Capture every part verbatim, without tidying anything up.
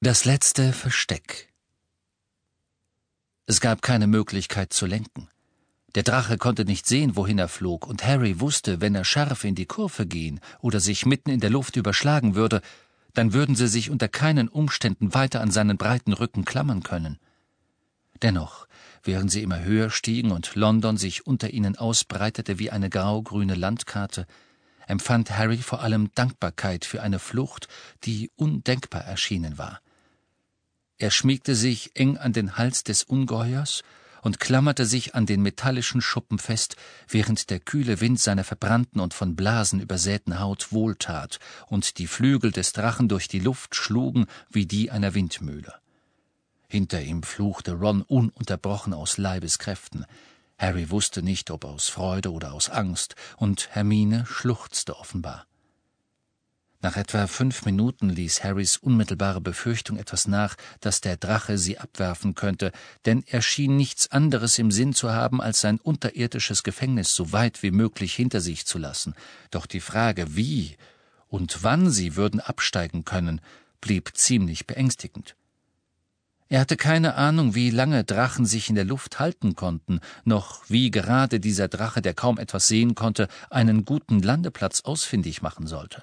Das letzte Versteck. Es gab keine Möglichkeit zu lenken. Der Drache konnte nicht sehen, wohin er flog, und Harry wusste, wenn er scharf in die Kurve gehen oder sich mitten in der Luft überschlagen würde, dann würden sie sich unter keinen Umständen weiter an seinen breiten Rücken klammern können. Dennoch, während sie immer höher stiegen und London sich unter ihnen ausbreitete wie eine grau-grüne Landkarte, empfand Harry vor allem Dankbarkeit für eine Flucht, die undenkbar erschienen war. Er schmiegte sich eng an den Hals des Ungeheuers und klammerte sich an den metallischen Schuppen fest, während der kühle Wind seiner verbrannten und von Blasen übersäten Haut wohltat und die Flügel des Drachen durch die Luft schlugen wie die einer Windmühle. Hinter ihm fluchte Ron ununterbrochen aus Leibeskräften. Harry wusste nicht, ob aus Freude oder aus Angst, und Hermine schluchzte offenbar. Nach etwa fünf Minuten ließ Harrys unmittelbare Befürchtung etwas nach, dass der Drache sie abwerfen könnte, denn er schien nichts anderes im Sinn zu haben, als sein unterirdisches Gefängnis so weit wie möglich hinter sich zu lassen. Doch die Frage, wie und wann sie würden absteigen können, blieb ziemlich beängstigend. Er hatte keine Ahnung, wie lange Drachen sich in der Luft halten konnten, noch wie gerade dieser Drache, der kaum etwas sehen konnte, einen guten Landeplatz ausfindig machen sollte.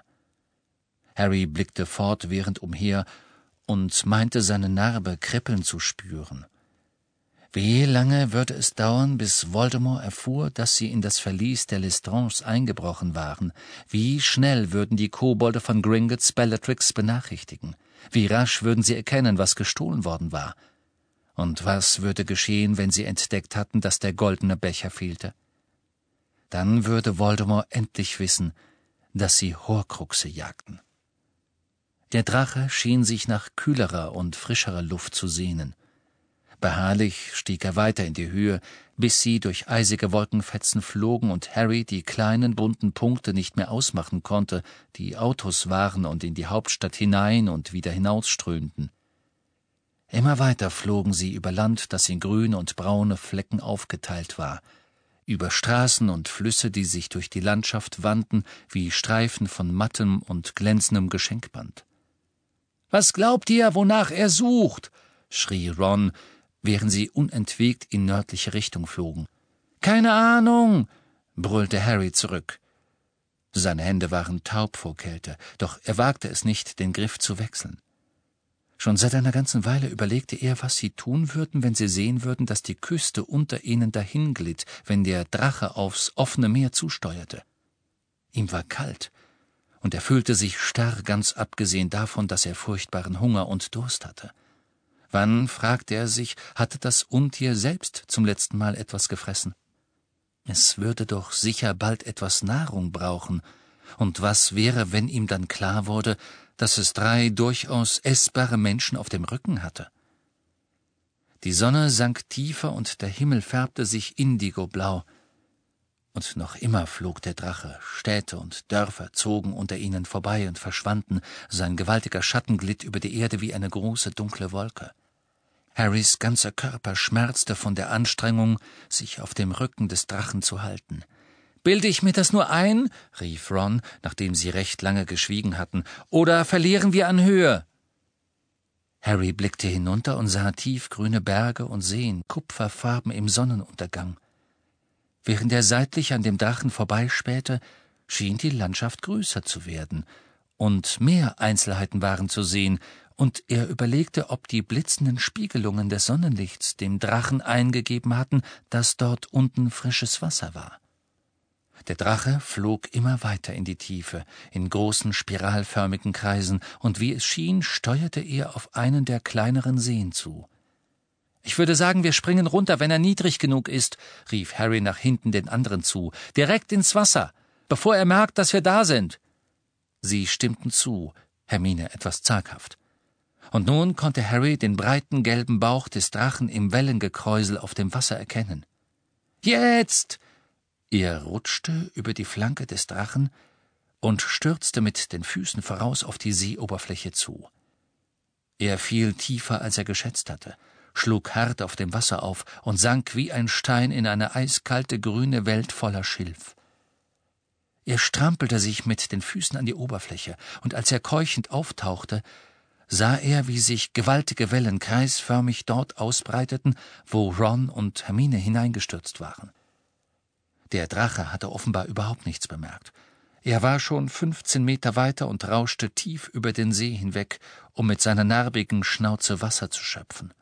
Harry blickte fortwährend umher und meinte, seine Narbe kribbeln zu spüren. Wie lange würde es dauern, bis Voldemort erfuhr, dass sie in das Verlies der Lestranges eingebrochen waren? Wie schnell würden die Kobolde von Gringotts Bellatrix benachrichtigen? Wie rasch würden sie erkennen, was gestohlen worden war? Und was würde geschehen, wenn sie entdeckt hatten, dass der goldene Becher fehlte? Dann würde Voldemort endlich wissen, dass sie Horcruxe jagten. Der Drache schien sich nach kühlerer und frischerer Luft zu sehnen. Beharrlich stieg er weiter in die Höhe, bis sie durch eisige Wolkenfetzen flogen und Harry die kleinen bunten Punkte nicht mehr ausmachen konnte, die Autos waren und in die Hauptstadt hinein und wieder hinausströmten. Immer weiter flogen sie über Land, das in grüne und braune Flecken aufgeteilt war, über Straßen und Flüsse, die sich durch die Landschaft wandten wie Streifen von mattem und glänzendem Geschenkband. »Was glaubt ihr, wonach er sucht?« schrie Ron, während sie unentwegt in nördliche Richtung flogen. »Keine Ahnung«, brüllte Harry zurück. Seine Hände waren taub vor Kälte, doch er wagte es nicht, den Griff zu wechseln. Schon seit einer ganzen Weile überlegte er, was sie tun würden, wenn sie sehen würden, dass die Küste unter ihnen dahinglitt, wenn der Drache aufs offene Meer zusteuerte. Ihm war kalt, und er fühlte sich starr, ganz abgesehen davon, dass er furchtbaren Hunger und Durst hatte. Wann, fragte er sich, hatte das Untier selbst zum letzten Mal etwas gefressen? Es würde doch sicher bald etwas Nahrung brauchen. Und was wäre, wenn ihm dann klar wurde, dass es drei durchaus essbare Menschen auf dem Rücken hatte? Die Sonne sank tiefer und der Himmel färbte sich indigoblau. Und noch immer flog der Drache. Städte und Dörfer zogen unter ihnen vorbei und verschwanden. Sein gewaltiger Schatten glitt über die Erde wie eine große, dunkle Wolke. Harrys ganzer Körper schmerzte von der Anstrengung, sich auf dem Rücken des Drachen zu halten. »Bilde ich mir das nur ein?« rief Ron, nachdem sie recht lange geschwiegen hatten. »Oder verlieren wir an Höhe?« Harry blickte hinunter und sah tiefgrüne Berge und Seen, kupferfarben im Sonnenuntergang. Während er seitlich an dem Drachen vorbeispähte, schien die Landschaft größer zu werden, und mehr Einzelheiten waren zu sehen, und er überlegte, ob die blitzenden Spiegelungen des Sonnenlichts dem Drachen eingegeben hatten, dass dort unten frisches Wasser war. Der Drache flog immer weiter in die Tiefe, in großen spiralförmigen Kreisen, und wie es schien, steuerte er auf einen der kleineren Seen zu. »Ich würde sagen, wir springen runter, wenn er niedrig genug ist«, rief Harry nach hinten den anderen zu. »Direkt ins Wasser, bevor er merkt, dass wir da sind.« Sie stimmten zu, Hermine etwas zaghaft. Und nun konnte Harry den breiten gelben Bauch des Drachen im Wellengekräusel auf dem Wasser erkennen. »Jetzt!« Er rutschte über die Flanke des Drachen und stürzte mit den Füßen voraus auf die Seeoberfläche zu. Er fiel tiefer, als er geschätzt hatte, schlug hart auf dem Wasser auf und sank wie ein Stein in eine eiskalte grüne Welt voller Schilf. Er strampelte sich mit den Füßen an die Oberfläche, und als er keuchend auftauchte, sah er, wie sich gewaltige Wellen kreisförmig dort ausbreiteten, wo Ron und Hermine hineingestürzt waren. Der Drache hatte offenbar überhaupt nichts bemerkt. Er war schon fünfzehn Meter weiter und rauschte tief über den See hinweg, um mit seiner narbigen Schnauze Wasser zu schöpfen.